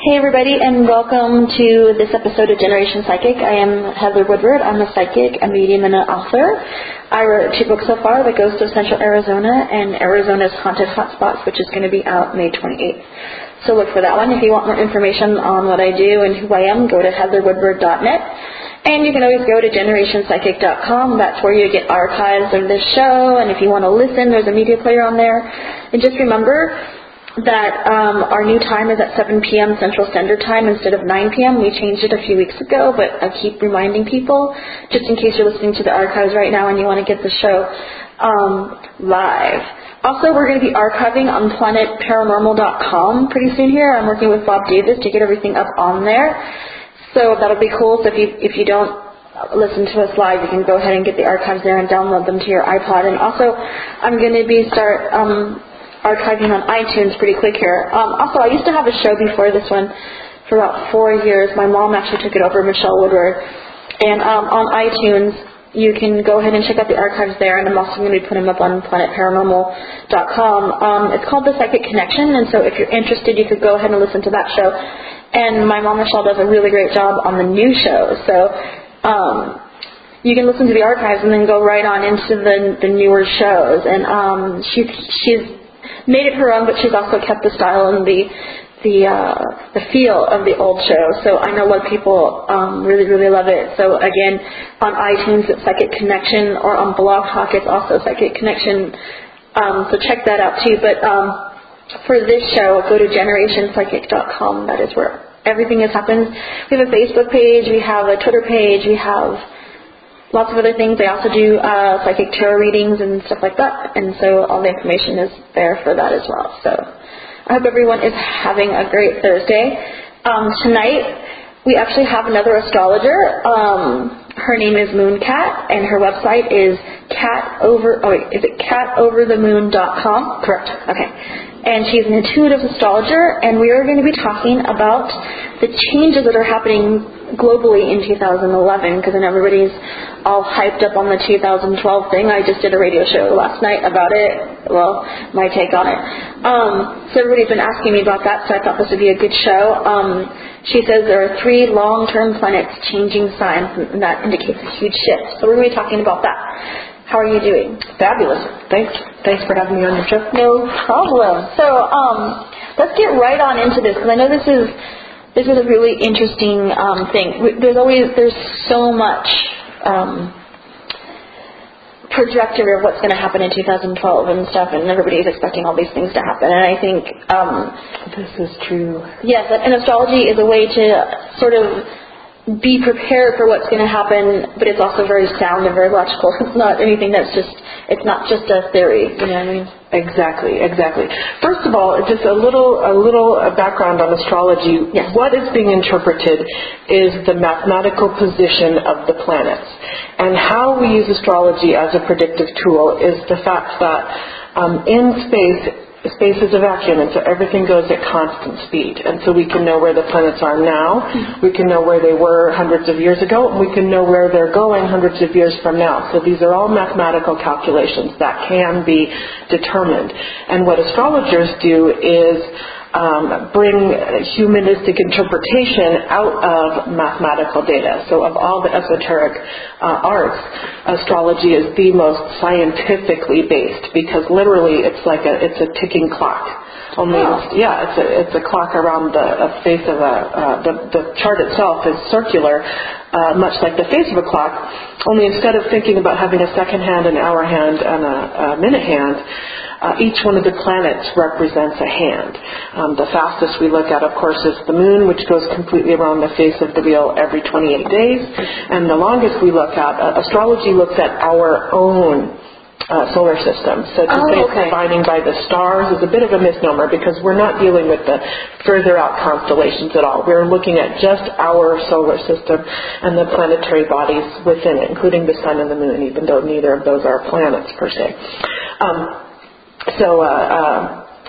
Hey everybody, and welcome to this episode of Generation Psychic. I am Heather Woodward. I'm a psychic, a medium, and an author. I wrote 2 books so far, The Ghost of Central Arizona and Arizona's Haunted Hotspots, which is going to be out May 28th. So look for that one. If you want more information on what I do and who I am, go to heatherwoodward.net. And you can always go to generationpsychic.com. That's where you get archives of this show. And if you want to listen, there's a media player on there. And just remember that our new time is at 7 p.m. Central Standard Time instead of 9 p.m. We changed it a few weeks ago, but I keep reminding people, just in case you're listening to the archives right now and you want to get the show live. Also, we're going to be archiving on planetparanormal.com pretty soon here. I'm working with Bob Davis to get everything up on there. So that'll be cool. So if you don't listen to us live, you can go ahead and get the archives there and download them to your iPod. And also, I'm going to start archiving on iTunes pretty quick here. Also, I used to have a show before this one for about 4 years. My mom actually took it over, Michelle Woodward. And on iTunes, you can go ahead and check out the archives there, and I'm also going to be putting them up on planetparanormal.com. It's called The Psychic Connection, and so if you're interested, you could go ahead and listen to that show. And my mom, Michelle, does a really great job on the new show. So you can listen to the archives and then go right on into the newer shows. And she's made it her own, but she's also kept the style and the feel of the old show. So I know a lot of people really, really love it. So again, on iTunes it's Psychic Connection, or on Blog Talk it's also Psychic Connection. So check that out too. But for this show, go to generationpsychic.com. That is where everything happens. We have a Facebook page, we have a Twitter page, we have lots of other things. They also do psychic tarot readings and stuff like that. And so all the information is there for that as well. So I hope everyone is having a great Thursday. Tonight, we actually have another astrologer. Her name is Mooncat, and her website is catoverthemoon.com? Correct. Okay. And she's an intuitive astrologer, and we are going to be talking about the changes that are happening globally in 2011, because I know everybody's all hyped up on the 2012 thing. I just did a radio show last night about it. Well, my take on it. So everybody's been asking me about that, so I thought this would be a good show. She says there are 3 long-term planets changing signs, and that indicates a huge shift. So we're going to be talking about that. How are you doing? Fabulous. Thanks for having me on your show. No problem. So let's get right on into this, because I know this is a really interesting thing. There's so much trajectory of what's going to happen in 2012 and stuff, and everybody is expecting all these things to happen. And I think this is true. Yes, and astrology is a way to sort of be prepared for what's going to happen, but it's also very sound and very logical. It's not anything it's not just a theory, you know what I mean? Exactly. First of all, just a little background on astrology. Yes. What is being interpreted is the mathematical position of the planets. And how we use astrology as a predictive tool is the fact that in space is a vacuum, and so everything goes at constant speed. And so we can know where the planets are now, we can know where they were hundreds of years ago, and we can know where they're going hundreds of years from now. So these are all mathematical calculations that can be determined. And what astrologers do is bring humanistic interpretation out of mathematical data. So of all the esoteric arts, astrology is the most scientifically based, because literally it's a ticking clock. It's a clock around the face of the chart itself is circular, much like the face of a clock, only instead of thinking about having a second hand, an hour hand, and a minute hand, each one of the planets represents a hand. The fastest we look at, of course, is the moon, which goes completely around the face of the wheel every 28 days. And the longest we look at, astrology looks at our own solar system. So to say it's defining by the stars is a bit of a misnomer, because we're not dealing with the further out constellations at all. We're looking at just our solar system and the planetary bodies within it, including the sun and the moon, even though neither of those are planets per se.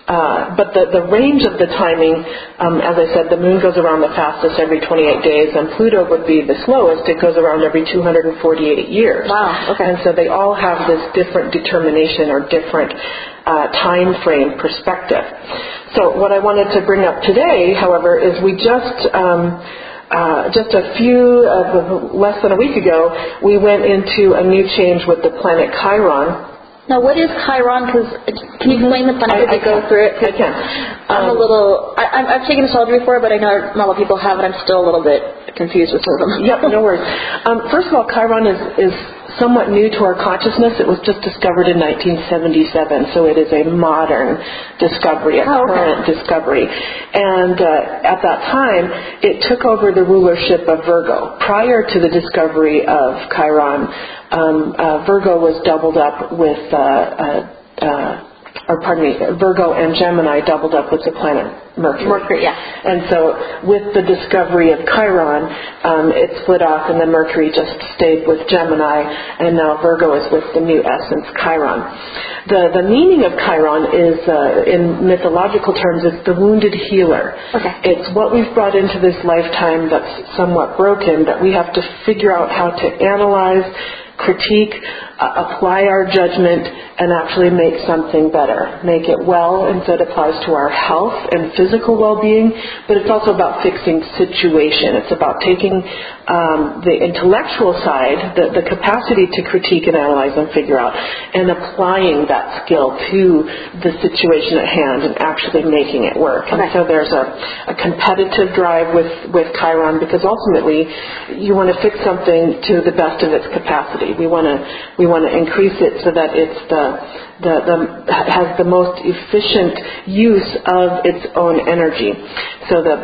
But the range of the timing, as I said, the moon goes around the fastest every 28 days, and Pluto would be the slowest. It goes around every 248 years. Wow, okay. And so they all have this different determination or different time frame perspective. So what I wanted to bring up today, however, is we just less than a week ago, we went into a new change with the planet Chiron. Now, what is Chiron? Can you explain the planet as you go through it? I can. I've taken astrology before, but I know not a lot of people have, and I'm still a little bit confused with some of them. Yep, no worries. First of all, Chiron is somewhat new to our consciousness. It was just discovered in 1977, so it is a modern discovery, a current discovery. And at that time, it took over the rulership of Virgo. Prior to the discovery of Chiron, Virgo was doubled up with Virgo and Gemini doubled up with the planet Mercury. Yeah. And so with the discovery of Chiron, it split off, and then Mercury just stayed with Gemini, and now Virgo is with the new essence, Chiron. The meaning of Chiron is, in mythological terms, it's the wounded healer. Okay. It's what we've brought into this lifetime that's somewhat broken, that we have to figure out how to analyze, critique, apply our judgment, and actually make something better. Make it well, and so it applies to our health and physical well-being, but it's also about fixing situation. It's about taking the intellectual side, the capacity to critique and analyze and figure out, and applying that skill to the situation at hand and actually making it work. Okay. And so there's a competitive drive with Chiron, because ultimately you want to fix something to the best of its capacity. We want to increase it so that it's has the most efficient use of its own energy. So that,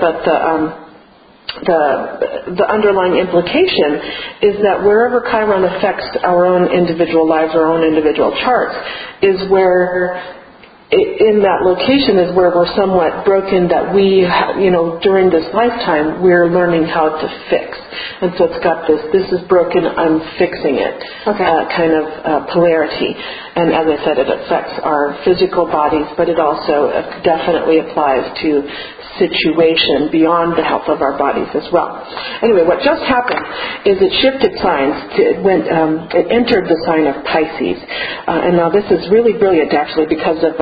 the underlying implication is that wherever Chiron affects our own individual lives, our own individual charts, is where in that location is where we're somewhat broken, that we, during this lifetime, we're learning how to fix. And so it's got this is broken, I'm fixing it, kind of polarity. And as I said, it affects our physical bodies, but it also definitely applies to situation beyond the health of our bodies as well. Anyway, what just happened is it shifted signs. It entered the sign of Pisces. And now this is really brilliant, actually, because of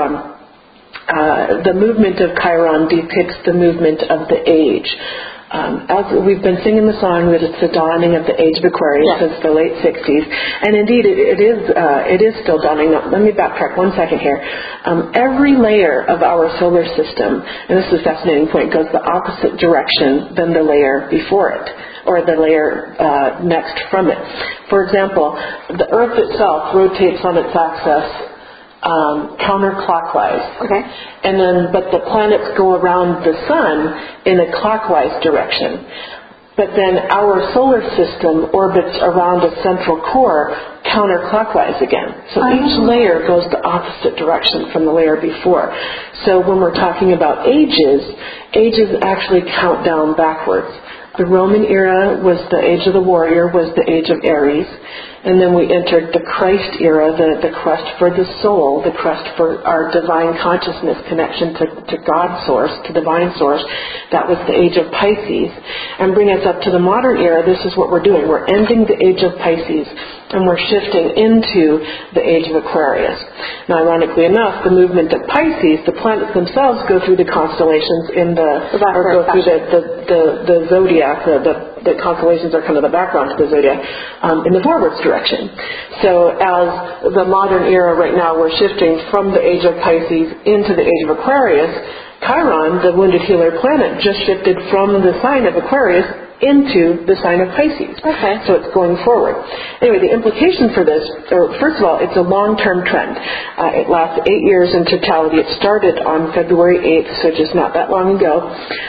the movement of Chiron depicts the movement of the age. As we've been singing the song that it's the dawning of the age of Aquarius since the late 60s, and indeed it is still dawning. Now, let me backtrack 1 second here. Every layer of our solar system, and this is a fascinating point, goes the opposite direction than the layer before it, or the layer next from it. For example, the Earth itself rotates on its axis counterclockwise. Okay. And then, but the planets go around the sun in a clockwise direction. But then our solar system orbits around a central core counterclockwise again. So each layer goes the opposite direction from the layer before. So when we're talking about ages actually count down backwards. The Roman era was the age of the warrior, was the age of Aries. And then we entered the Christ era, the quest for the soul, the quest for our divine consciousness connection to God's source, to divine source. That was the age of Pisces. And bring us up to the modern era, this is what we're doing. We're ending the age of Pisces, and we're shifting into the age of Aquarius. Now, ironically enough, the movement of Pisces, the planets themselves go through the constellations go through the zodiac, the constellations are kind of the background to the zodiac, in the forwards direction. So as the modern era right now, we're shifting from the age of Pisces into the age of Aquarius. Chiron, the wounded healer planet, just shifted from the sign of Aquarius into the sign of Pisces. Okay. So it's going forward. Anyway, the implication for this, first of all, it's a long-term trend. It lasts 8 years in totality. It started on February 8th, so just not that long ago,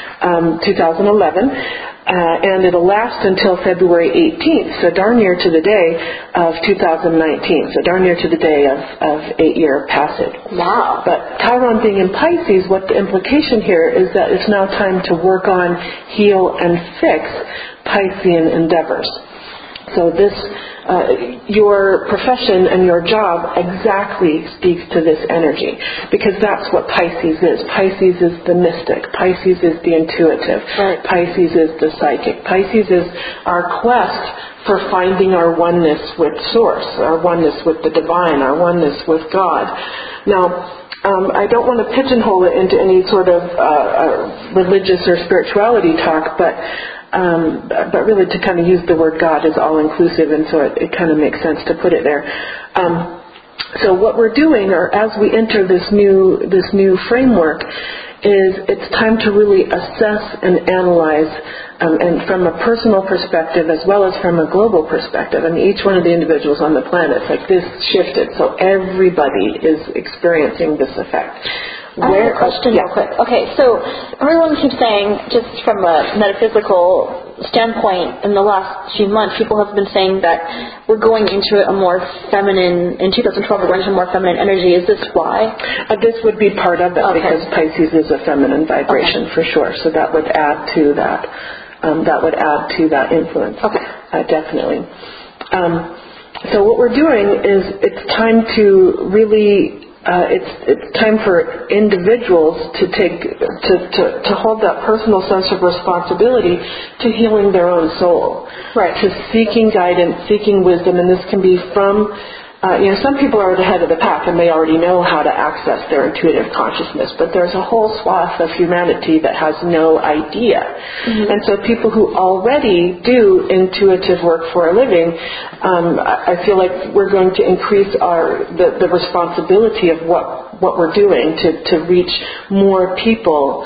2011. And it'll last until February 18th, so darn near to the day of 2019, so darn near to the day of 8-year passage. Wow. But Chiron being in Pisces, what the implication here is that it's now time to work on, heal, and fix Piscean endeavors. So this, your profession and your job exactly speaks to this energy, because that's what Pisces is. Pisces is the mystic. Pisces is the intuitive. Right. Pisces is the psychic. Pisces is our quest for finding our oneness with Source, our oneness with the divine, our oneness with God. Now, I don't want to pigeonhole it into any sort of religious or spirituality talk, but really to kind of use the word God is all-inclusive, and so it kind of makes sense to put it there. So what we're doing, or as we enter this new framework, is it's time to really assess and analyze, and from a personal perspective as well as from a global perspective. I mean, each one of the individuals on the planet, like this shifted, so everybody is experiencing this effect. I have a question real quick. Okay, so everyone keeps saying, just from a metaphysical standpoint, in the last few months, people have been saying that we're going into a more feminine, in 2012 we're going into more feminine energy. Is this why? This would be part of it, because Pisces is a feminine vibration for sure, so that would add to that. That would add to that influence. Definitely. So what we're doing is it's time to really it's time for individuals to hold that personal sense of responsibility to healing their own soul, to seeking guidance, seeking wisdom, and this can be from some people are at the head of the pack and they already know how to access their intuitive consciousness, but there's a whole swath of humanity that has no idea. And so people who already do intuitive work for a living, I feel like we're going to increase the responsibility of what we're doing to reach more people,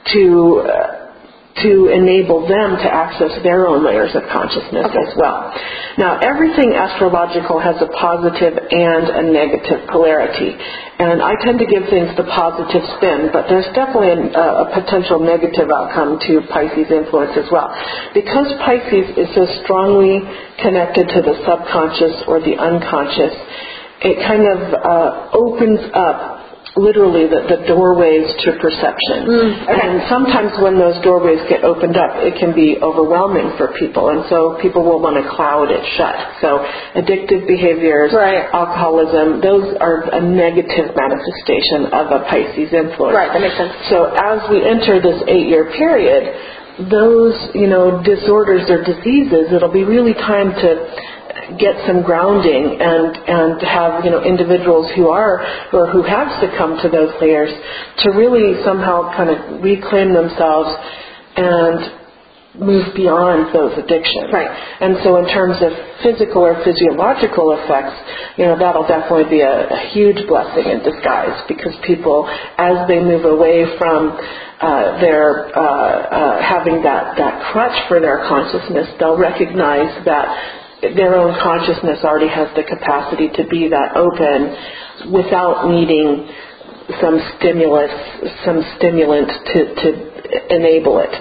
to enable them to access their own layers of consciousness as well. Now, everything astrological has a positive and a negative polarity, and I tend to give things the positive spin, but there's definitely a potential negative outcome to Pisces influence as well. Because Pisces is so strongly connected to the subconscious or the unconscious, it kind of opens up literally the doorways to perception. And sometimes when those doorways get opened up, it can be overwhelming for people, and so people will want to cloud it shut. So addictive behaviors, alcoholism, those are a negative manifestation of a Pisces influence. Right, that makes sense. So as we enter this 8-year period, those, disorders or diseases, it'll be really time to get some grounding and have individuals who have succumbed to those layers to really somehow kind of reclaim themselves and move beyond those addictions. And so in terms of physical or physiological effects, that'll definitely be a huge blessing in disguise, because people, as they move away from their having that crutch for their consciousness, they'll recognize that their own consciousness already has the capacity to be that open without needing some stimulant to enable it.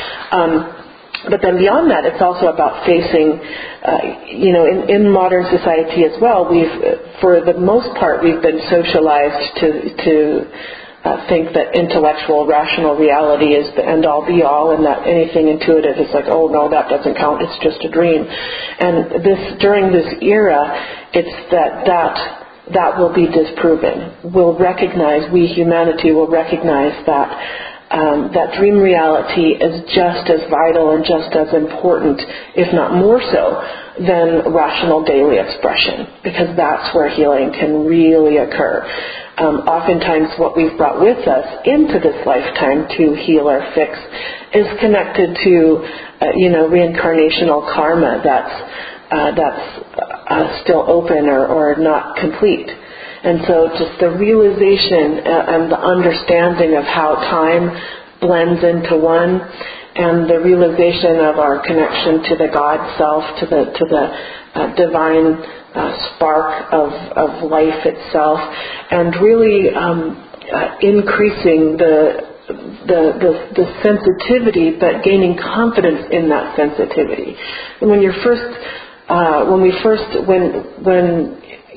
But then beyond that, it's also about facing, in modern society as well, for the most part, we've been socialized to think that intellectual, rational reality is the end-all, be-all, and that anything intuitive is like, oh no, that doesn't count, it's just a dream. And during this era, it's that will be disproven. Humanity will recognize that dream reality is just as vital and just as important, if not more so, than rational daily expression, because that's where healing can really occur. Oftentimes what we've brought with us into this lifetime to heal or fix is connected to, reincarnational karma that's still open or not complete. And so just the realization and the understanding of how time blends into one, and the realization of our connection to the God self, to the divine spark of life itself, and really increasing the sensitivity, but gaining confidence in that sensitivity. And when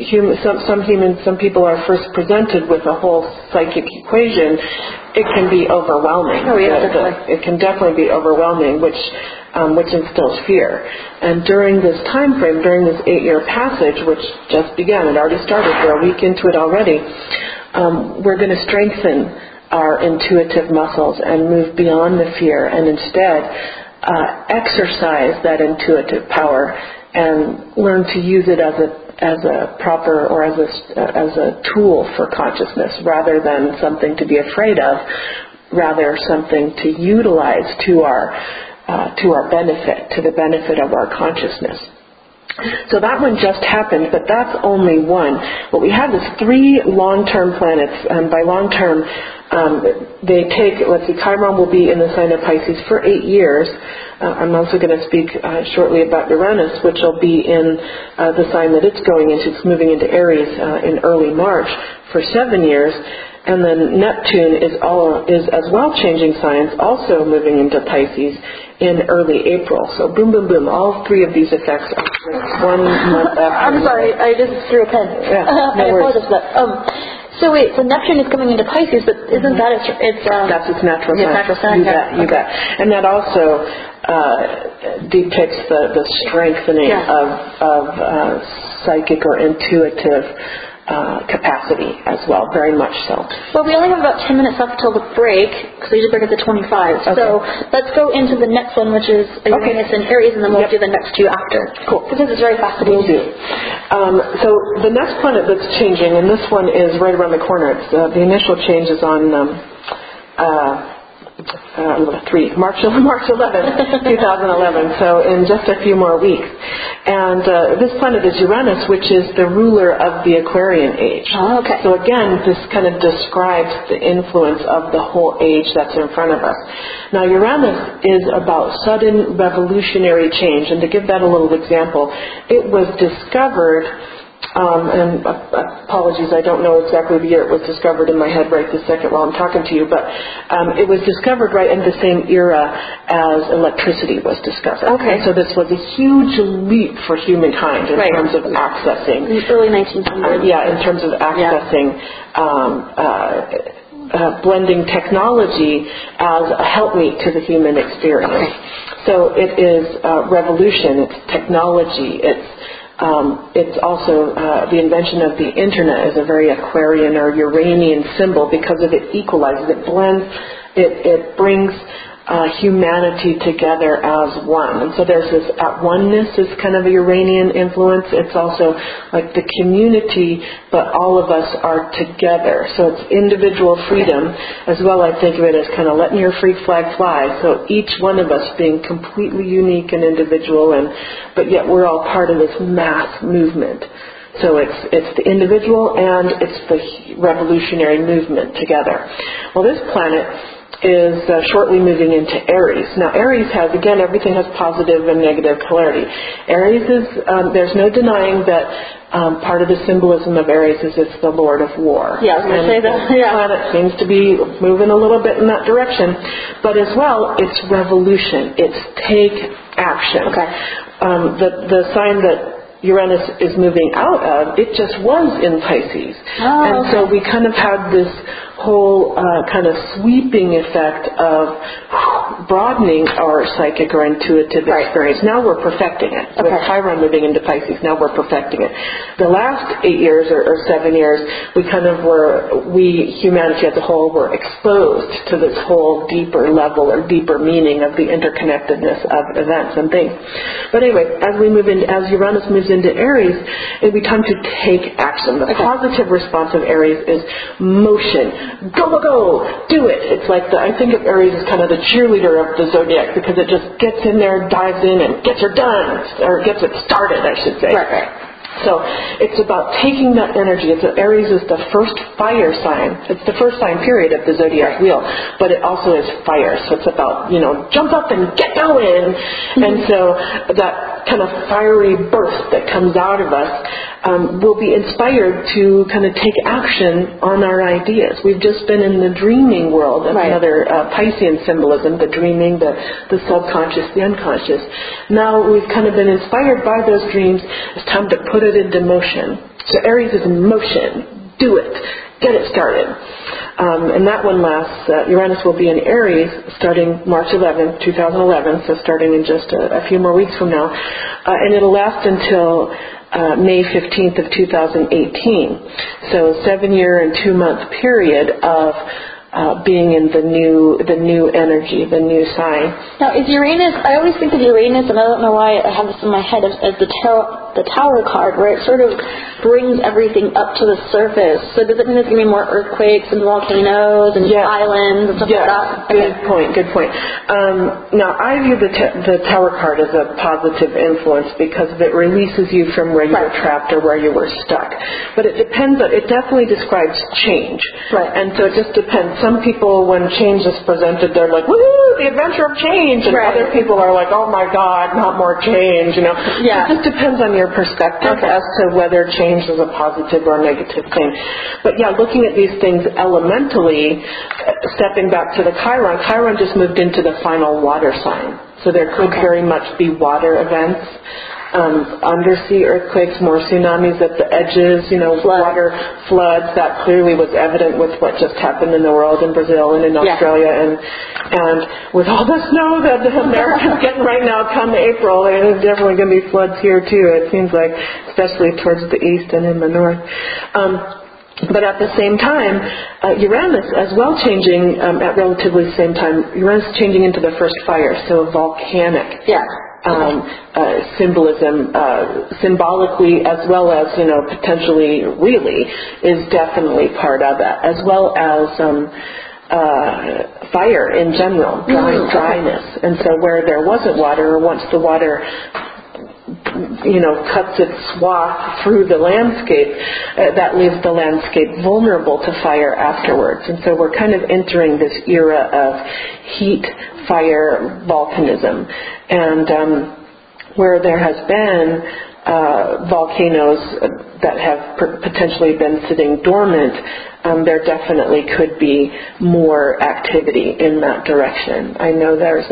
some people are first presented with a whole psychic equation, it can be overwhelming. Oh, yeah, definitely. It can definitely be overwhelming, which instills fear. And during this time frame, during this 8-year passage, which just began, it already started, we're a week into it already, we're going to strengthen our intuitive muscles and move beyond the fear and instead exercise that intuitive power and learn to use it as a proper or as a tool for consciousness rather than something to be afraid of, rather something to utilize to our benefit, to the benefit of our consciousness. So that one just happened, but that's only one. What we have is 3 long-term planets, and by long-term, they take, Chiron will be in the sign of Pisces for 8 years. I'm also going to speak shortly about Uranus, which will be in the sign that it's going into. It's moving into Aries in early March for 7 years. And then Neptune is as well changing signs, also moving into Pisces in early April. So boom, boom, boom. All 3 of these effects are just 1 month after. I'm sorry, I just threw a pen. Yeah, no I apologize for that. So wait, so Neptune is coming into Pisces, but isn't that it's that's its natural sign. Natural sign. You bet. And that also depicts the strengthening of psychic or intuitive capacity as well, very much so. Well, we only have about 10 minutes left till the break, because we usually break at the 25. Okay. So let's go into the next one, which is Uranus and Aries, and then we'll do the next 2 after. Cool. Because this is very fascinating. Will do. So the next planet that's changing, and this one is right around the corner. It's the initial change is on March 11th, 2011, so in just a few more weeks. And this planet is Uranus, which is the ruler of the Aquarian age. Oh, okay. So again, this kind of describes the influence of the whole age that's in front of us. Now, Uranus is about sudden revolutionary change, and to give that a little example, it was discovered and apologies, I don't know exactly the year it was discovered in my head right this second while I'm talking to you, but it was discovered right in the same era as electricity was discovered. Okay. And so this was a huge leap for humankind in terms of accessing. In the early 1900s. In terms of accessing blending technology as a helpmeet to the human experience. Okay. So it is revolution, it's technology, it's also the invention of the internet is a very Aquarian or Uranian symbol because of it equalizes, it blends, it brings humanity together as one. And so there's this at oneness is kind of a Uranian influence. It's also like the community, but all of us are together. So it's individual freedom as well. I think of it as kind of letting your freak flag fly. So each one of us being completely unique and individual, but yet we're all part of this mass movement. So it's the individual and it's the revolutionary movement together. Well, this planet is shortly moving into Aries. Now, Aries has, again, everything has positive and negative polarity. Aries is, there's no denying that part of the symbolism of Aries is it's the Lord of War. Yeah, I was going to say that. Yeah. The planet seems to be moving a little bit in that direction. But as well, it's revolution. It's take action. Okay. The sign that Uranus is moving out of, it just was in Pisces. Oh, and so we kind of had this whole kind of sweeping effect of broadening our psychic or intuitive experience. Now we're perfecting it. Okay. With Chiron moving into Pisces, now we're perfecting it. The last 8 years or 7 years, humanity as a whole, were exposed to this whole deeper level or deeper meaning of the interconnectedness of events and things. But anyway, as Uranus moves into Aries, it'll be time to take action. The positive response of Aries is motion. Go, go, go, do it. It's like I think of Aries as kind of the cheerleader of the zodiac because it just gets in there, dives in, and gets her done, or gets it started, I should say. Right. So it's about taking that energy. Aries is the first fire sign. It's the first sign period of the zodiac wheel, but it also is fire. So it's about, jump up and get going. And so that kind of fiery burst that comes out of us will be inspired to kind of take action on our ideas. We've just been in the dreaming world. That's another Piscean symbolism, the dreaming, the subconscious, the unconscious. Now we've kind of been inspired by those dreams. It's time to put it it into motion. So Aries is motion. Do it. Get it started. And that one lasts, Uranus will be in Aries starting March 11th, 2011, so starting in just a few more weeks from now. And it'll last until May 15th of 2018. So 7-year and 2-month period of being in the new energy, the new sign. Now, is Uranus, I always think of Uranus, and I don't know why I have this in my head, as the tower card, where it sort of brings everything up to the surface. So does it mean there's going to be more earthquakes and volcanoes and islands and stuff like that? Okay. Good point. Now, I view the tower card as a positive influence because it releases you from where you were trapped or where you were stuck. But it depends, it definitely describes change. Right. And so it just depends. Some people, when change is presented, they're like, woohoo, the adventure of change. And other people are like, oh my God, not more change, you know. Yeah. It just depends on your perspective as to whether change is a positive or negative thing. But yeah, looking at these things elementally, stepping back to the Chiron just moved into the final water sign. So there could very much be water events. Undersea earthquakes, more tsunamis at the edges, water floods. That clearly was evident with what just happened in the world in Brazil and in Australia, and with all the snow that America's getting right now come April, there's definitely going to be floods here too, it seems like, especially towards the east and in the north. But at the same time, Uranus as well changing at relatively the same time. Uranus changing into the first fire, so volcanic. Yeah. Symbolism, symbolically as well as, potentially really, is definitely part of that, as well as fire in general, dryness. And so where there wasn't water, or once the water cuts its swath through the landscape, that leaves the landscape vulnerable to fire afterwards. And so we're kind of entering this era of heat, fire, volcanism. And where there has been volcanoes that have potentially been sitting dormant, there definitely could be more activity in that direction. I know there's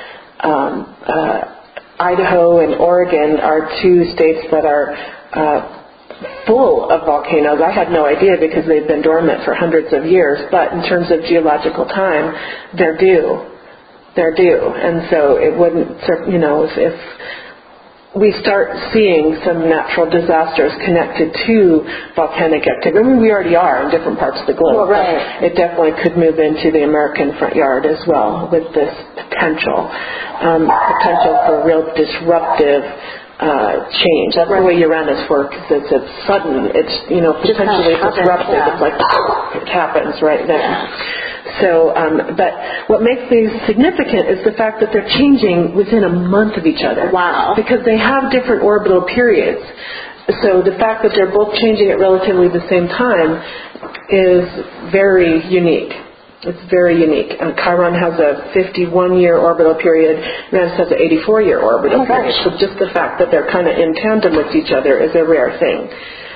Idaho and Oregon are two states that are full of volcanoes. I had no idea because they've been dormant for hundreds of years, but in terms of geological time, they're due. And so it wouldn't, if we start seeing some natural disasters connected to volcanic activity. I mean, we already are in different parts of the globe. Well, right. It definitely could move into the American front yard as well with this potential for real disruptive change. That's the way Uranus works. It's sudden. It's, potentially disruptive. Yeah. It's like it happens right then. Yeah. So, but what makes these significant is the fact that they're changing within a month of each other. Wow. Because they have different orbital periods. So the fact that they're both changing at relatively the same time is very unique. It's very unique. Chiron has a 51-year orbital period. Uranus has an 84-year orbital period. So just the fact that they're kind of in tandem with each other is a rare thing.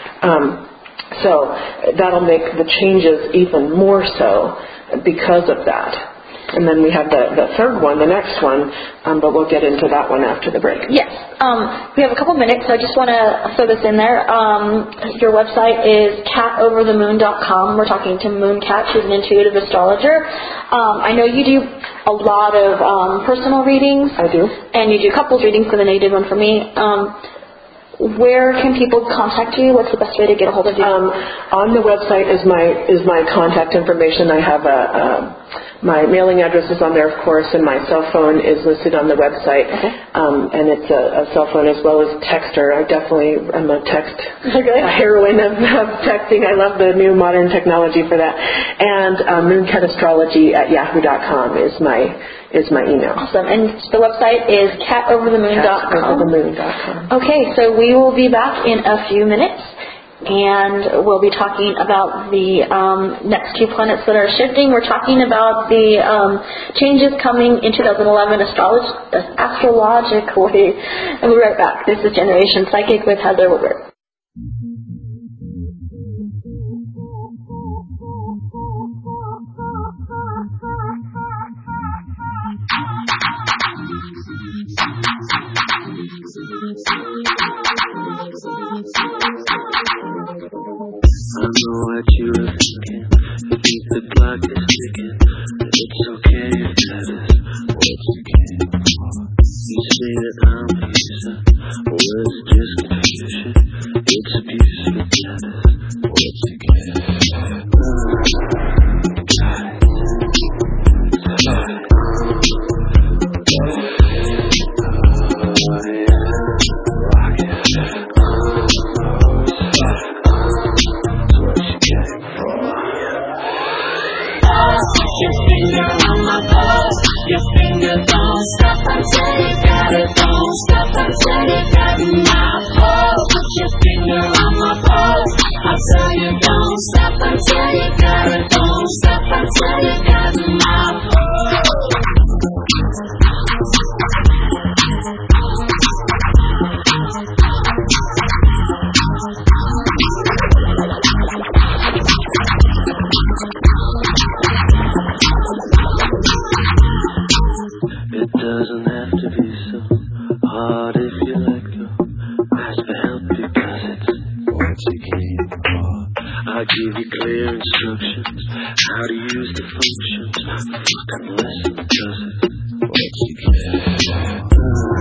So that'll make the changes even more so because of that. And then we have the third one, the next one, but we'll get into that one after the break. Yes. We have a couple minutes, so I just want to throw this in there. Your website is catoverthemoon.com. We're talking to Moon Cat. She's an intuitive astrologer. I know you do a lot of personal readings. I do. And you do couples readings, because I know you did one for me. Where can people contact you? What's the best way to get a hold of you? On the website is my contact information. I have my mailing address is on there, of course, and my cell phone is listed on the website. Okay. And it's a cell phone as well as texter. I'm a text heroine of texting. I love the new modern technology for that. And mooncatastrology@yahoo.com is my email. Awesome. And the website is catoverthemoon.com. Catoverthemoon.com. Okay, so we will be back in a few minutes, and we'll be talking about the next two planets that are shifting. We're talking about the changes coming in 2011 astrologically. And we'll be right back. This is Generation Psychic with Heather Woodward. doesn't have to be so hard if you let go. Ask for help because it's what you came for. I give you clear instructions how to use the functions. Fucking listen because it's what you came for.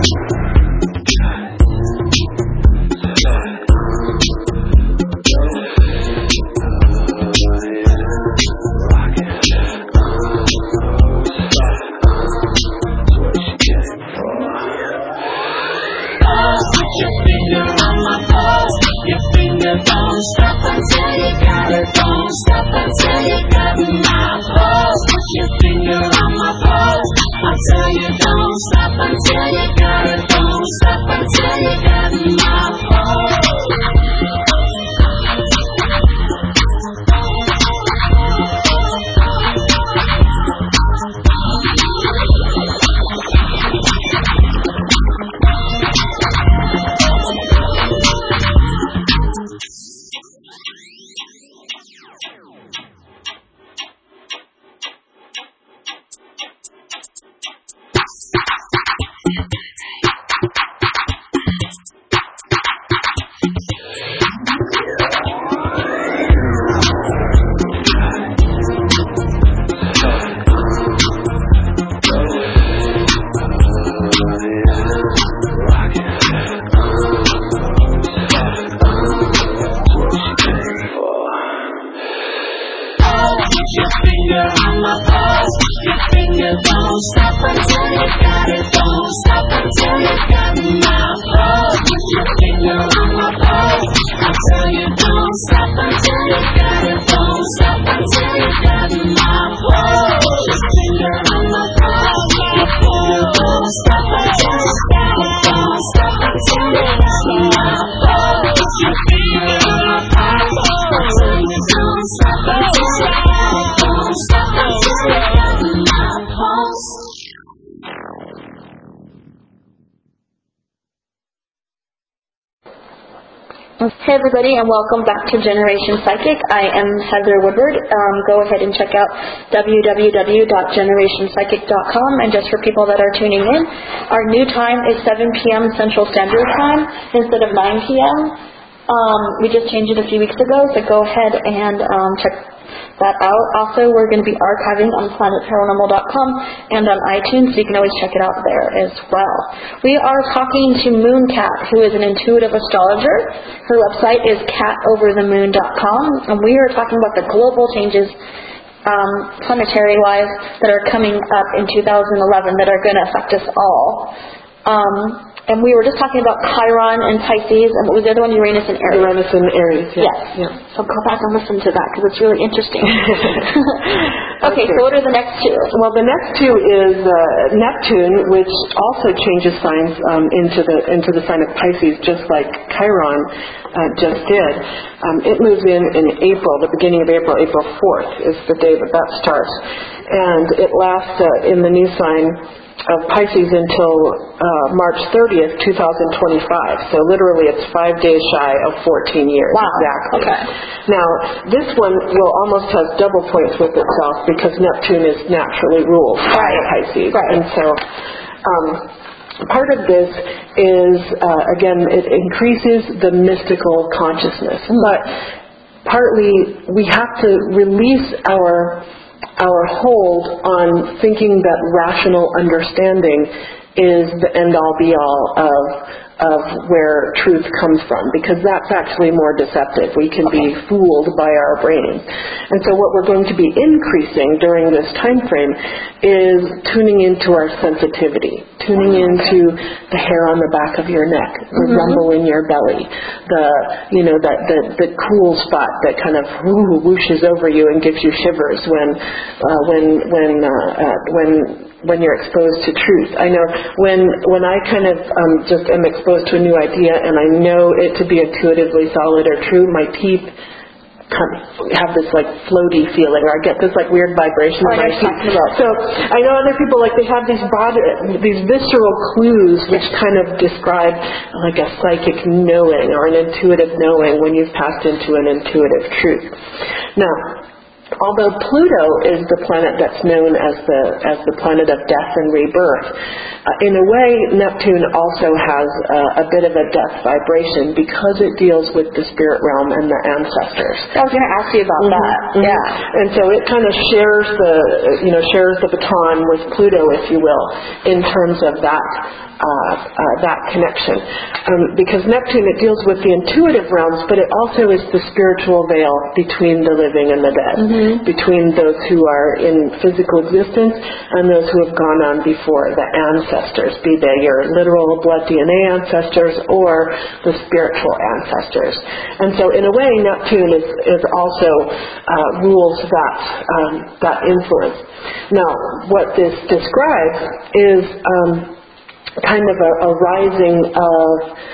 Don't stop until you got it. Don't stop until you got my pulse. Put your finger on my pulse. I tell you don't stop until you got it. Don't stop until you got my pulse. Hey everybody, and welcome back to Generation Psychic. I am Heather Woodward. Go ahead and check out www.generationpsychic.com. And just for people that are tuning in, our new time is 7 p.m. Central Standard Time instead of 9 p.m. We just changed it a few weeks ago, so go ahead and check that out. Also, we're going to be archiving on planetparanormal.com and on iTunes, so you can always check it out there as well. We are talking to Mooncat, who is an intuitive astrologer. Her website is catoverthemoon.com, and we are talking about the global changes planetary-wise that are coming up in 2011 that are going to affect us all. And we were just talking about Chiron and Pisces, and what was the other one? Uranus and Aries. Uranus and Aries, yes. Yeah. So go back and listen to that because it's really interesting. Okay, so what are the next two? Well, the next two is Neptune, which also changes signs into the sign of Pisces, just like Chiron just did. It moves in April, the beginning of April. April 4th is the day that starts. And it lasts in the new sign of Pisces until March 30th, 2025. So literally it's 5 days shy of 14 years. Wow. Exactly. Okay. Now, this one will almost have double points with itself because Neptune is naturally ruled by Pisces. Right. And so part of this is, again, it increases the mystical consciousness. But partly we have to release our hold on thinking that rational understanding is the end-all be-all of where truth comes from, because that's actually more deceptive. We can be fooled by our brain. And so what we're going to be increasing during this time frame is tuning into our sensitivity, tuning into the hair on the back of your neck, the rumble in your belly, the cool spot that kind of whooshes over you and gives you shivers when you're exposed to truth. I know when I kind of just am exposed to a new idea and I know it to be intuitively solid or true, my teeth have this like floaty feeling, or I get this like weird vibration in my teeth. So I know other people, like, they have these visceral clues which kind of describe like a psychic knowing or an intuitive knowing when you've passed into an intuitive truth. Now, Although Pluto is the planet that's known as the planet of death and rebirth, in a way Neptune also has a bit of a death vibration because it deals with the spirit realm and the ancestors. I was going to ask you about that. Yeah. And so it kind of shares the baton with Pluto, if you will, in terms of that connection. Because Neptune, it deals with the intuitive realms, but it also is the spiritual veil between the living and the dead, between those who are in physical existence and those who have gone on before, the ancestors, be they your literal blood DNA ancestors or the spiritual ancestors. And so in a way, Neptune is also rules that influence. Now, what this describes is kind of a rising of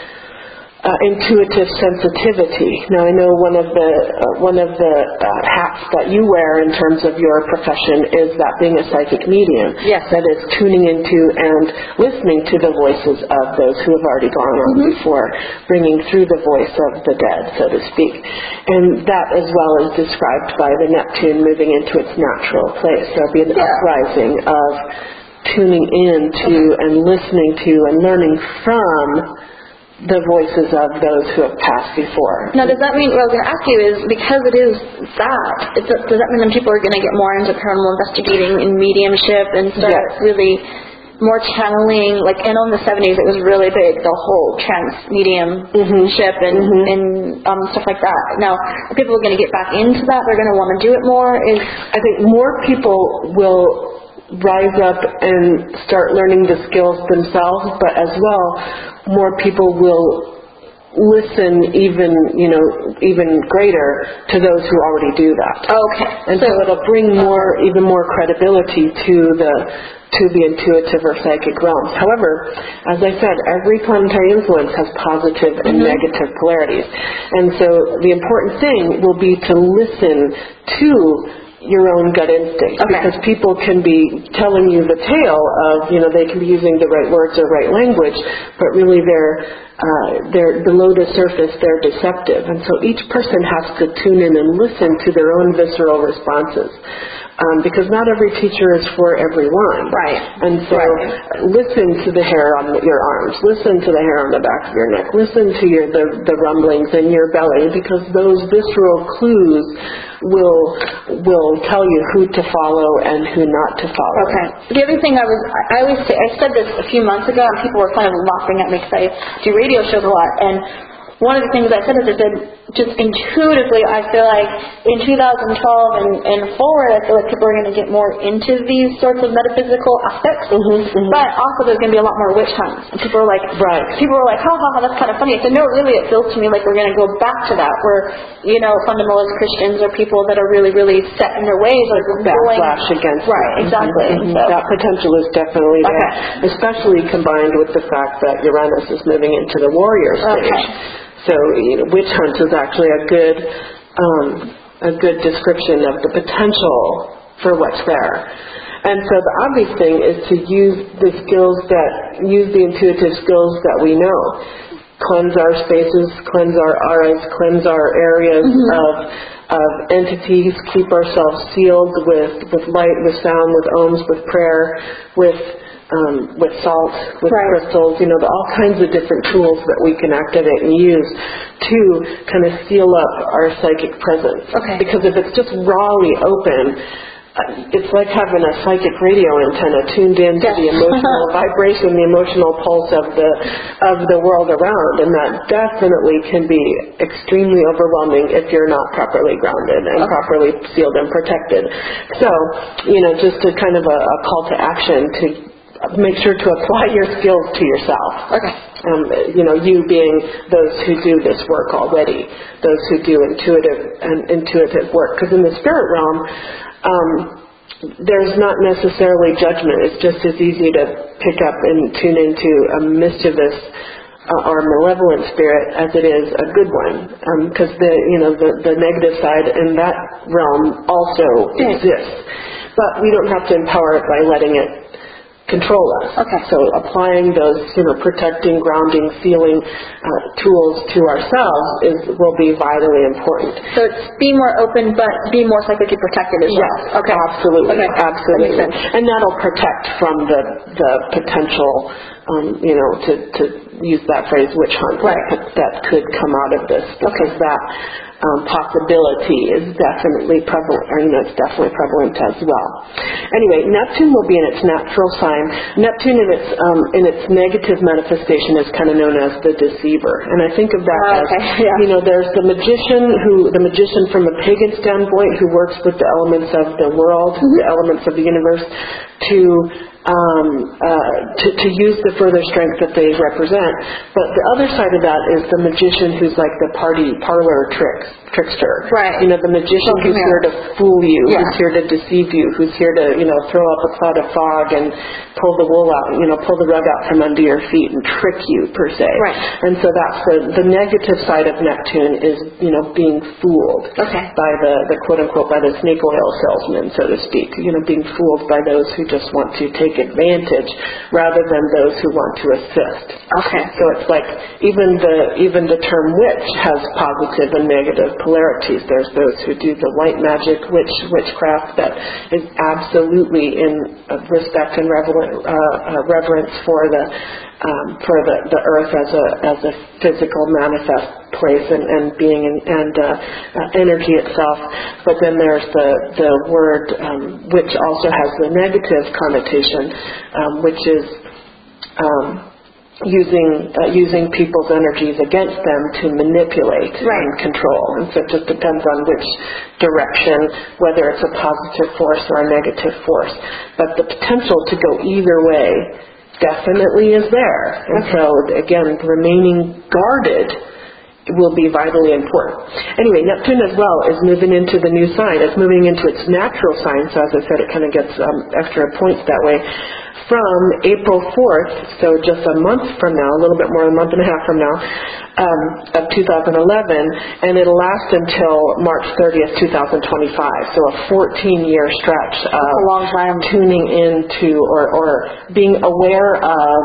intuitive sensitivity. Now, I know one of the hats that you wear in terms of your profession is that being a psychic medium. Yes. That is tuning into and listening to the voices of those who have already gone on before, bringing through the voice of the dead, so to speak. And that as well is described by the Neptune moving into its natural place. There'll be an uprising of tuning in to and listening to and learning from the voices of those who have passed before. Now, does that mean, what I was going to ask you is, because it is that, does that mean that people are going to get more into paranormal investigating and mediumship and start really more channeling, like, I know in the 70s it was really big, the whole trance mediumship and stuff like that. Now, are people going to get back into that? They're going to want to do it more? I think more people will rise up and start learning the skills themselves, but as well, more people will listen even greater to those who already do that. Okay. And so it'll bring even more credibility to the intuitive or psychic realms. However, as I said, every planetary influence has positive and negative polarities. And so the important thing will be to listen to your own gut instinct, because people can be telling you the tale of, they can be using the right words or right language, but really they're below the surface, they're deceptive. And so each person has to tune in and listen to their own visceral responses. Because not every teacher is for everyone. Right. And so listen to the hair on your arms. Listen to the hair on the back of your neck. Listen to the rumblings in your belly, because those visceral clues will tell you who to follow and who not to follow. Okay. The other thing I always say, I said this a few months ago, and people were kind of laughing at me because I do radio shows a lot, and one of the things I said is just intuitively, I feel like in 2012 and forward, I feel like people are going to get more into these sorts of metaphysical aspects. But also there's going to be a lot more witch hunts. And people are like, that's kind of funny. I said, no, really, it feels to me like we're going to go back to that, where, fundamentalist Christians or people that are really, really set in their ways are going backlash against right, exactly. So, that potential is definitely there, especially combined with the fact that Uranus is moving into the warrior stage. So, witch hunt is actually a good description of the potential for what's there. And so the obvious thing is to use the intuitive skills that we know. Cleanse our spaces, cleanse our auras, cleanse our areas of entities, keep ourselves sealed with light, with sound, with ohms, with prayer, with salt, with crystals, all kinds of different tools that we can activate and use to kind of seal up our psychic presence. Because if it's just rawly open, it's like having a psychic radio antenna tuned in to the emotional vibration, the emotional pulse of the world around, and that definitely can be extremely overwhelming if you're not properly grounded and properly sealed and protected. So, just a kind of a call to action to make sure to apply your skills to yourself. You being those who do this work already, those who do intuitive work. Because in the spirit realm, there's not necessarily judgment. It's just as easy to pick up and tune into a mischievous or malevolent spirit as it is a good one. Because the negative side in that realm also exists. But we don't have to empower it by letting it control us. Okay. So applying those, protecting, grounding, sealing tools to ourselves will be vitally important. So it's be more open, but be more psychically protected as well. Yes, Okay. absolutely, Okay. absolutely. That makes sense. And that'll protect from the potential, to use that phrase, witch hunt that could come out of this, because that possibility is definitely prevalent, it's definitely prevalent as well. Anyway, Neptune will be in its natural sign. Neptune in its negative manifestation is kind of known as the deceiver. And I think of that as, there's the magician from a pagan standpoint who works with the elements of the world, the elements of the universe, to use the further strength that they represent. But the other side of that is the magician who's like the parlor trickster. Right. The magician who's here to fool you, who's here to deceive you, who's here to, throw up a cloud of fog and pull the wool out, pull the rug out from under your feet and trick you, per se. Right. And so that's the negative side of Neptune is, being fooled by the quote-unquote, by the snake oil salesman, so to speak. Being fooled by those who just want to take advantage rather than those who want to assist. Okay. So it's like even the term witch has positive and negative polarities. There's those who do the white magic witchcraft that is absolutely in respect and reverence for the earth as a physical manifest place and being and energy itself. But then there's the word which also has the negative connotation, which is using people's energies against them to manipulate and control. And so it just depends on which direction, whether it's a positive force or a negative force. But the potential to go either way definitely is there. And so, again, remaining guarded will be vitally important. Anyway, Neptune as well is moving into the new sign. It's moving into its natural sign, so as I said, it kind of gets extra points that way. From April 4th, so just a month from now, a little bit more than a month and a half from now, of 2011, and it'll last until March 30th, 2025. So a 14-year stretch of a long time. Tuning into or being aware of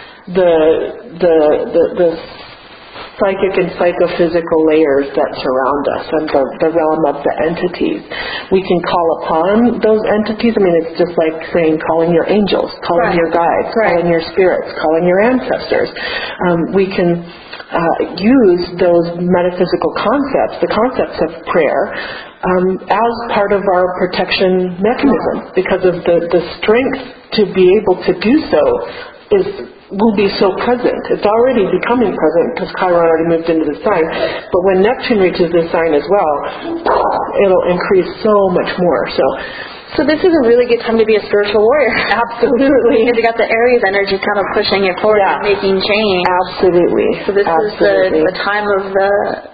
the psychic and psychophysical layers that surround us and the realm of the entities. We can call upon those entities. I mean, it's just like saying calling your angels, calling your guides, calling your spirits, calling your ancestors. We can use those metaphysical concepts, the concepts of prayer, as part of our protection mechanism, because of the strength to be able to do so will be so present. It's already becoming present because Chiron already moved into the sign. But when Neptune reaches this sign as well, it'll increase so much more. So this is a really good time to be a spiritual warrior. Absolutely. Because you got the Aries energy kind of pushing it forward and making change. Absolutely. So this is the time of the...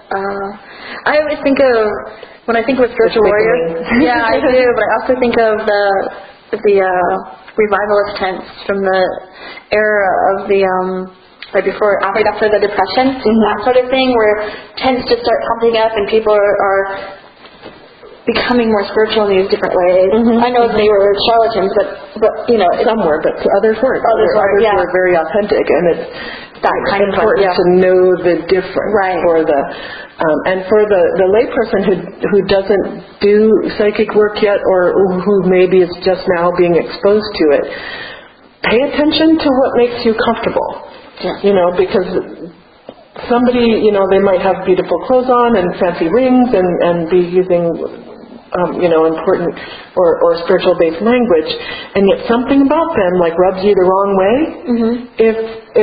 I always think of, when I think of a spiritual warrior... Yeah, I do, but I also think of the revivalist tents from the era of the right after the Depression, that sort of thing, where tents just start pumping up and people are becoming more spiritual in these different ways. I know they were charlatans, but some were, but others weren't. Others were very authentic, and it's that kind of important to know the difference for the and for the layperson who doesn't do psychic work yet, or who maybe is just now being exposed to it. Pay attention to what makes you comfortable. Because somebody, they might have beautiful clothes on and fancy rings and be using important or spiritual-based language, and yet something about them rubs you the wrong way. If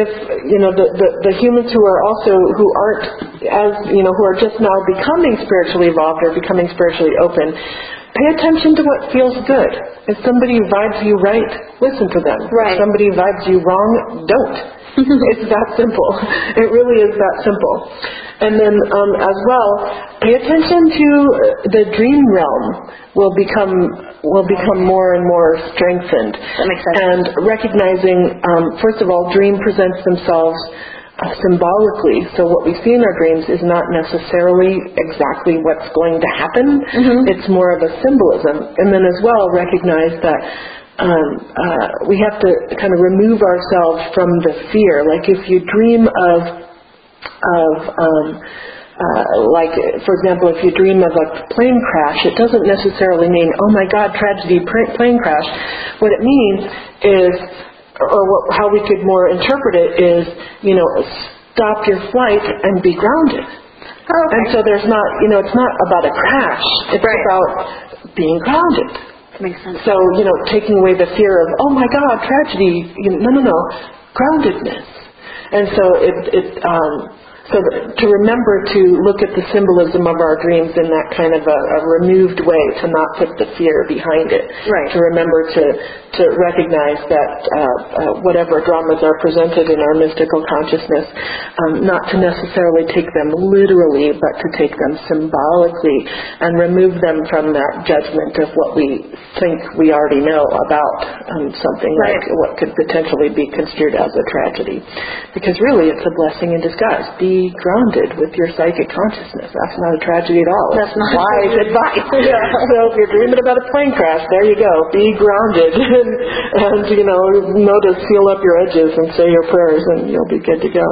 the humans who aren't as who are just now becoming spiritually evolved or becoming spiritually open, pay attention to what feels good. If somebody vibes you right, listen to them. If somebody vibes you wrong, don't. It's that simple. It really is that simple. And then as well, pay attention to the dream realm will become more and more strengthened. That makes sense. And recognizing, first of all, dream presents themselves symbolically. So what we see in our dreams is not necessarily exactly what's going to happen. It's more of a symbolism. And then as well, recognize that we have to kind of remove ourselves from the fear. Like if you dream of like, for example, if you dream of a plane crash, it doesn't necessarily mean, oh my God, tragedy, plane crash. What it means is, or how we could more interpret it is, stop your flight and be grounded. Oh, okay. And so there's not, it's not about a crash. It's about being grounded. Makes sense. So, taking away the fear of, oh my God, tragedy. No, groundedness. And so so to remember to look at the symbolism of our dreams in that kind of a removed way, to not put the fear behind it. Right. To remember to recognize that whatever dramas are presented in our mystical consciousness, not to necessarily take them literally, but to take them symbolically and remove them from that judgment of what we think we already know about something like what could potentially be construed as a tragedy. Because really it's a blessing in disguise. Be grounded with your psychic consciousness. That's not a tragedy at all. That's not wise advice. So if you're dreaming about a plane crash, there you go. Be grounded and know to seal up your edges and say your prayers and you'll be good to go.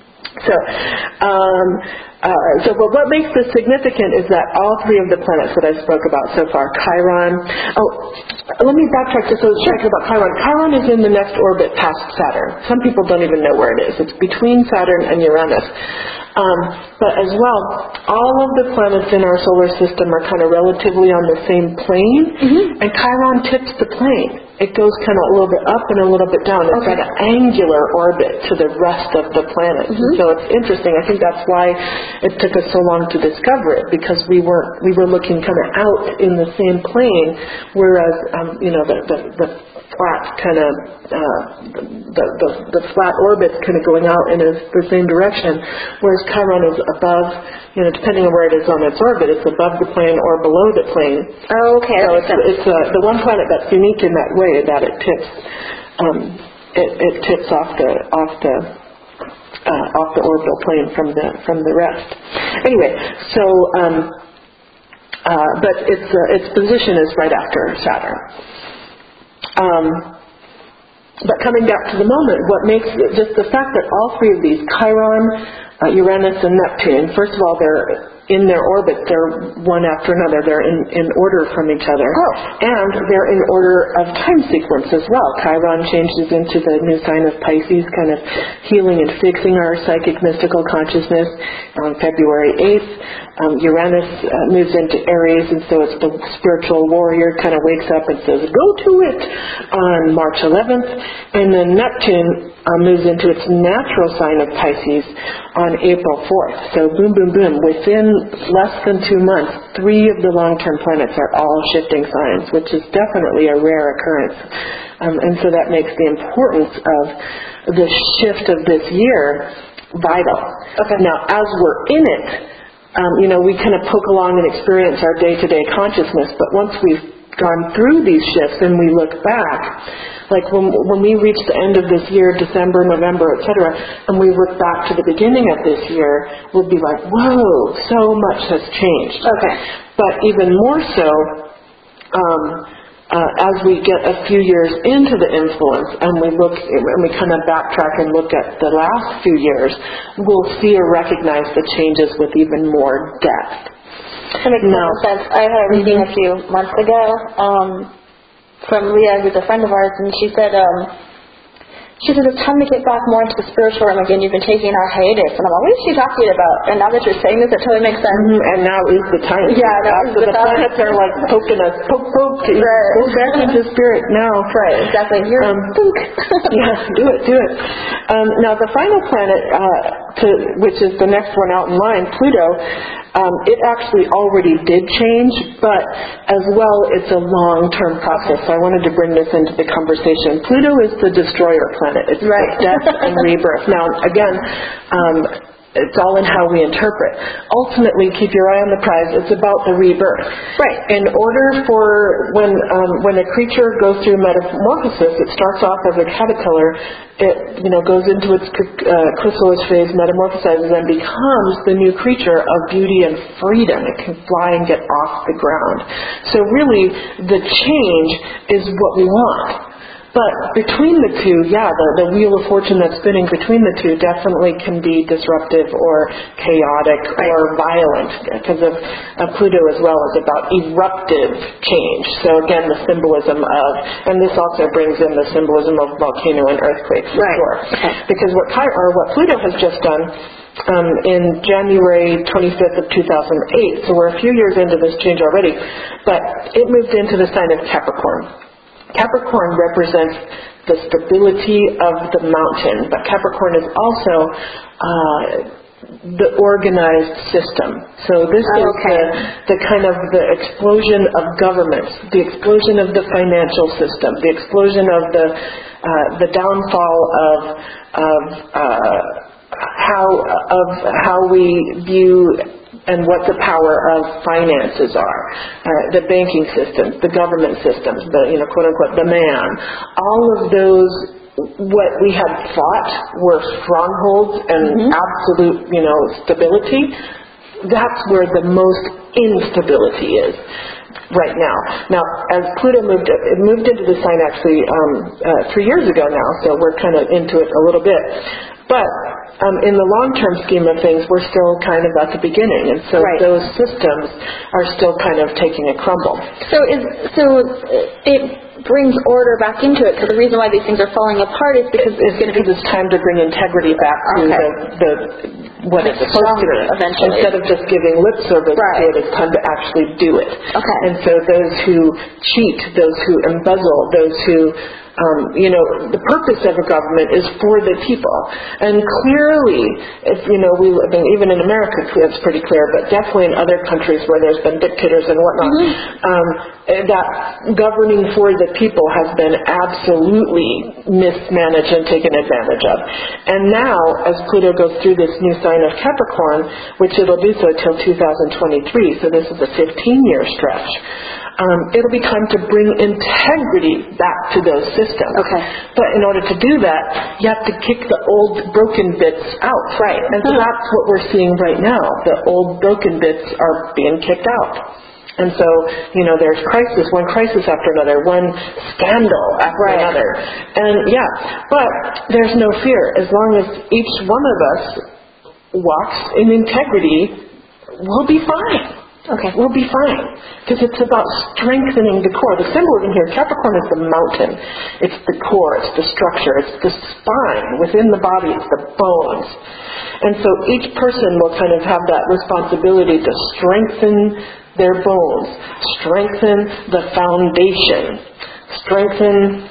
But what makes this significant is that all three of the planets that I spoke about so far, Chiron. Let me backtrack just a second about Chiron. Chiron is in the next orbit past Saturn. Some people don't even know where it is. It's between Saturn and Uranus. But as well, all of the planets in our solar system are kind of relatively on the same plane, and Chiron tips the plane. It goes kind of a little bit up and a little bit down. It's got an angular orbit to the rest of the planets. So it's interesting. I think that's why it took us so long to discover it, because we were looking kind of out in the same plane, whereas the flat kind of the flat orbit kind of going out in the same direction, whereas Chiron is above, depending on where it is on its orbit, it's above the plane or below the plane. Oh, okay. So it's the one planet that's unique in that way, that it tips it tips off the orbital plane from the rest. Anyway, so but its position is right after Saturn. But coming back to the moment, what makes just the fact that all three of these, Chiron, Uranus, and Neptune, first of all, they're in their orbit, they're one after another. They're in order from each other. And they're in order of time sequence as well. Chiron changes into the new sign of Pisces, kind of healing and fixing our psychic mystical consciousness on February 8th. Uranus moves into Aries, and so it's the spiritual warrior, kind of wakes up and says, go to it, on March 11th. And then Neptune moves into its natural sign of Pisces on April 4th. So boom, boom, boom. Within less than 2 months, 3 of the long-term planets are all shifting signs, which is definitely a rare occurrence. And so that makes the importance of the shift of this year vital. Now, as we're in it, we kind of poke along and experience our day-to-day consciousness, but once we've gone through these shifts and we look back, like when we reach the end of this year, December, November, etc., and we look back to the beginning of this year, we'll be like, whoa, so much has changed. But even more so, as we get a few years into the influence and we kind of backtrack and look at the last few years, we'll see or recognize the changes with even more depth. That makes sense. I had a reading a few months ago from Leah, who's a friend of ours, and she said it's time to get back more into the spiritual realm again. You've been taking our hiatus. And I'm like, what is she talking about? And now that you're saying this, it totally makes sense. And now is the time. Yeah, now is the time. The planets are like poking us. Poke. Go back into spirit now. Right, exactly. You're Yeah, do it. Now the final planet, which is the next one out in line, Pluto, it actually already did change, but as well it's a long-term process. So I wanted to bring this into the conversation. Pluto is the destroyer planet. It's death and rebirth. Now, again, it's all in how we interpret. Ultimately, keep your eye on the prize. It's about the rebirth. Right. In order for when a creature goes through metamorphosis, it starts off as a caterpillar. It goes into its chrysalis phase, metamorphosizes, and becomes the new creature of beauty and freedom. It can fly and get off the ground. So really, the change is what we want. But between the two, the wheel of fortune that's spinning between the two definitely can be disruptive or chaotic or violent, because of Pluto as well is about eruptive change. So again, the symbolism of, and this also brings in the symbolism of volcano and earthquake for sure. Okay. Because what Pluto has just done in January 25th of 2008, so we're a few years into this change already, but it moved into the sign of Capricorn. Capricorn represents the stability of the mountain, but Capricorn is also the organized system. So this is the kind of the explosion of governments, the explosion of the financial system, the explosion of the downfall of how we view and what the power of finances are, the banking systems, the government systems, the quote unquote the man. All of those, what we had thought were strongholds and absolute stability, that's where the most instability is right now. Now, as Pluto moved into the sign actually 3 years ago now, so we're kind of into it a little bit. But in the long-term scheme of things, we're still kind of at the beginning, and so those systems are still kind of taking a crumble. So it brings order back into it. So the reason why these things are falling apart is because it's time to bring integrity back to what it's supposed to be. Eventually, instead of just giving lip service to it, it's time to actually do it. Okay. And so those who cheat, those who embezzle, those who the purpose of a government is for the people. And clearly, even in America, it's pretty clear, but definitely in other countries where there's been dictators and whatnot, that governing for the people has been absolutely mismanaged and taken advantage of. And now, as Pluto goes through this new sign of Capricorn, which it'll do so till 2023, so this is a 15-year stretch, it'll be time to bring integrity back to those systems. Okay. But in order to do that, you have to kick the old broken bits out. Right. And so that's what we're seeing right now. The old broken bits are being kicked out. And so, there's one crisis after another, one scandal after another. And but there's no fear. As long as each one of us walks in integrity, we'll be fine. Okay. We'll be fine. Because it's about strengthening the core. The symbolism here, Capricorn is the mountain. It's the core. It's the structure. It's the spine within the body. It's the bones. And so each person will kind of have that responsibility to strengthen their bones, strengthen the foundation, strengthen,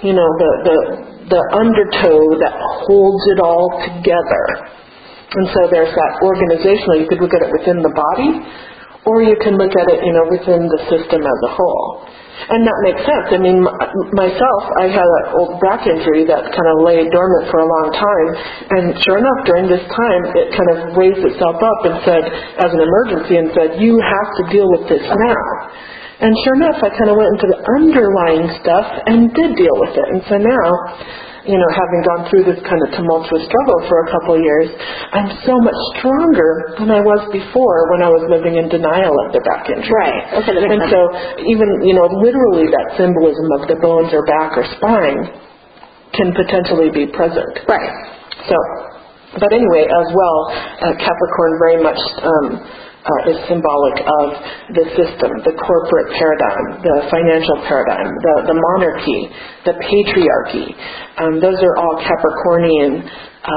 the undertow that holds it all together. And so there's that organizational. You could look at it within the body, or you can look at it, within the system as a whole. And that makes sense. I mean, myself, I had an old back injury that kind of lay dormant for a long time, and sure enough, during this time, it kind of raised itself up and said, as an emergency, and said, you have to deal with this now. And sure enough, I kind of went into the underlying stuff and did deal with it. And so now, having gone through this kind of tumultuous struggle for a couple of years, I'm so much stronger than I was before when I was living in denial of the back injury. Right. Okay, that makes sense. So even, literally that symbolism of the bones or back or spine can potentially be present. Right. So, but anyway, as well, Capricorn very much is symbolic of the system, the corporate paradigm, the financial paradigm, the monarchy, the patriarchy. Those are all Capricornian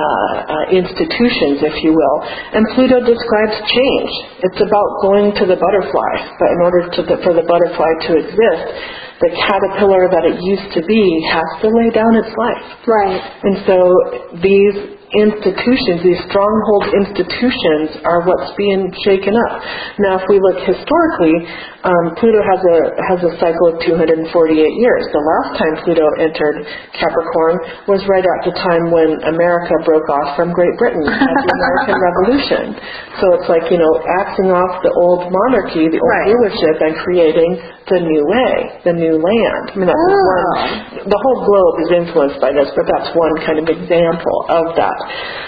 institutions, if you will. And Pluto describes change. It's about going to the butterfly. But in order for the butterfly to exist, the caterpillar that it used to be has to lay down its life. Right. And so these institutions, these stronghold institutions, are what's being shaken up. Now, if we look historically, Pluto has a cycle of 248 years. The last time Pluto entered Capricorn was right at the time when America broke off from Great Britain at the American Revolution. So it's like, axing off the old monarchy, the old rulership, and creating the new way, the new land. I mean, that's one. The whole globe is influenced by this, but that's one kind of example of that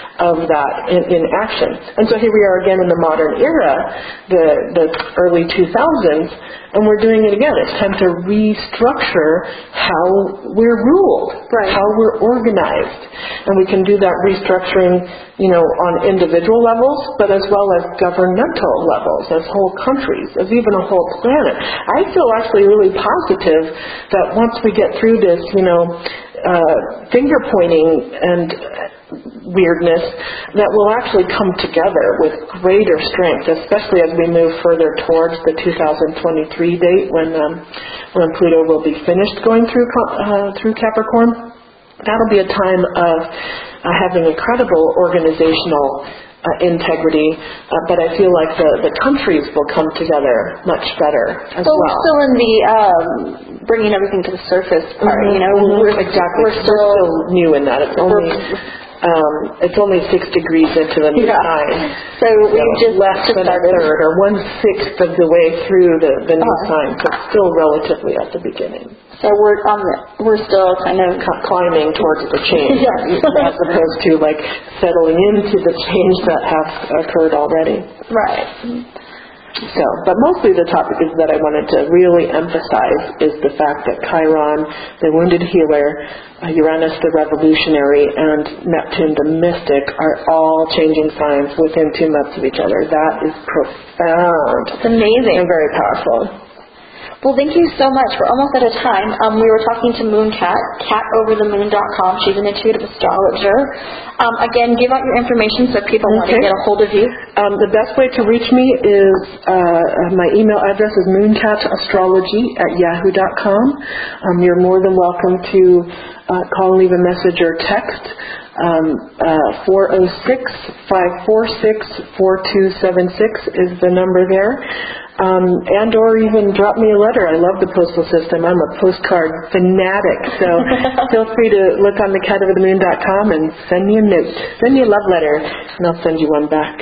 in action. And so here we are again in the modern era, the early 2000s, and we're doing it again. It's time to restructure how we're ruled, how we're organized. And we can do that restructuring, on individual levels, but as well as governmental levels, as whole countries, as even a whole planet. I feel actually really positive that once we get through this, finger pointing and weirdness, that will actually come together with greater strength, especially as we move further towards the 2023 date when Pluto will be finished going through Capricorn. That'll be a time of having incredible organizational integrity, but I feel like the countries will come together much better as well. We're still in the bringing everything to the surface part, Exactly. We're still new in that. It's only 6 degrees into the new sign. So we just less than a third or 1/6 of the way through the new sign, so it's still relatively at the beginning. So we're still kind of climbing towards the change, as opposed to like settling into the change that has occurred already. Right. So, but mostly the topic is that I wanted to really emphasize is the fact that Chiron, the wounded healer, Uranus, the revolutionary, and Neptune, the mystic, are all changing signs within 2 months of each other. That is profound. It's amazing. And very powerful. Well, thank you so much. We're almost out of time. We were talking to Mooncat, catoverthemoon.com. She's an intuitive astrologer. Again, give out your information so people want to get a hold of you. The best way to reach me is my email address is mooncatastrology@yahoo.com. You're more than welcome to call, leave a message, or text. 406-546-4276 is the number there. And or even drop me a letter. I love the postal system. I'm a postcard fanatic, so feel free to look on the catoverthemoon.com and send me a note. Send me a love letter, and I'll send you one back.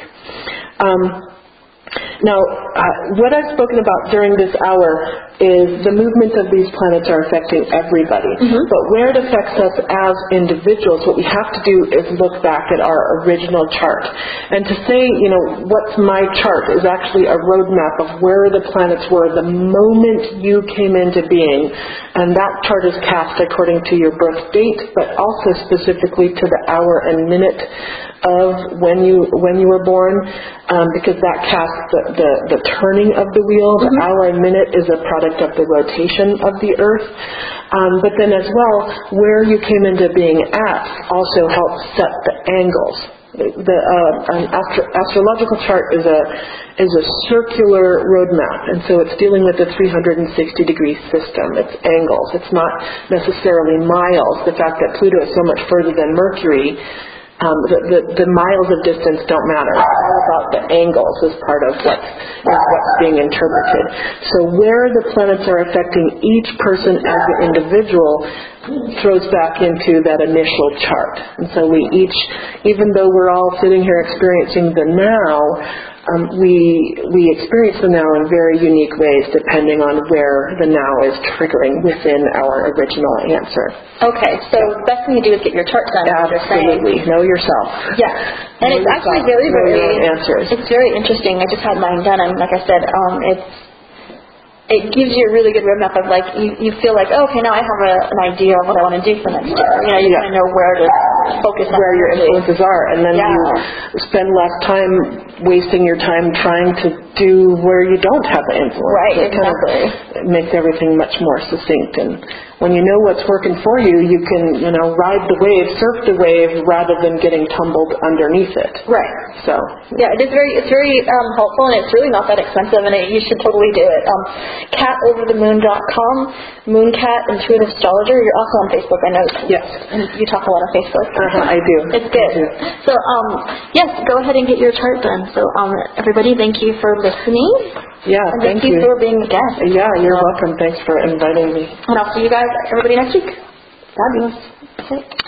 Now, what I've spoken about during this hour is the movement of these planets are affecting everybody. But where it affects us as individuals, what we have to do is look back at our original chart. And to say, what's my chart is actually a roadmap of where the planets were the moment you came into being. And that chart is cast according to your birth date, but also specifically to the hour and minute of when you were born, because that casts the turning of the wheel. The hour and minute is a product of the rotation of the Earth. But then as well, where you came into being at also helps set the angles. An astrological chart is a circular roadmap, and so it's dealing with a 360-degree system. It's angles. It's not necessarily miles. The fact that Pluto is so much further than Mercury, the miles of distance don't matter. It's all about the angles as part of what's being interpreted. So where the planets are affecting each person as an individual throws back into that initial chart. And so we each, even though we're all sitting here experiencing the now, we experience the now in very unique ways depending on where the now is triggering within our original answer. Okay, so the best thing to do is get your chart done. Absolutely. Know yourself. Yeah. And it's actually very, it's very interesting. I just had mine done, and like I said, it gives you a really good roadmap of you feel like, okay, now I have an idea of what I want to do for next year. You kind of know where to focus on. Where your influences are. And then you spend less time wasting your time trying to do where you don't have the influence. Right, exactly. It makes everything much more succinct. And when you know what's working for you, you can, ride the wave, surf the wave, rather than getting tumbled underneath it. Right. So. Yeah, it's very helpful, and it's really not that expensive, and you should totally do it. catoverthemoon.com, Mooncat Intuitive Astrologer. You're also on Facebook, I know. Yes. And you talk a lot on Facebook. I do. It's good. I do. So, yes, go ahead and get your chart done. So, everybody, thank you for listening. Yeah, And thank you you. for being a guest. Yeah, you're welcome. Thanks for inviting me. And I'll see you guys, everybody, next week. Fabulous. Okay.